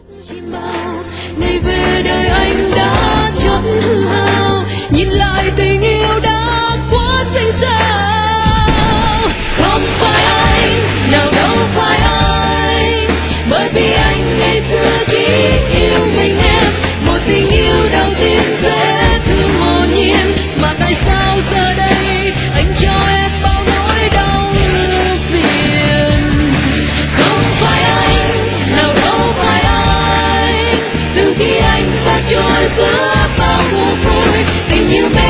chim bao ngày về đời anh đã chót hư hao, nhìn lại tình yêu đã quá xinh xao. Không phải anh, nào đâu phải anh, bởi vì anh ngày xưa chỉ yêu mình em, một tình yêu đầu tiên dễ thương hồn nhiên, mà tại sao giờ đây anh cho em bao nỗi đau phiền. Không phải anh, nào đâu phải anh, từ khi anh xa trôi giữa bao mồ côi, tình yêu em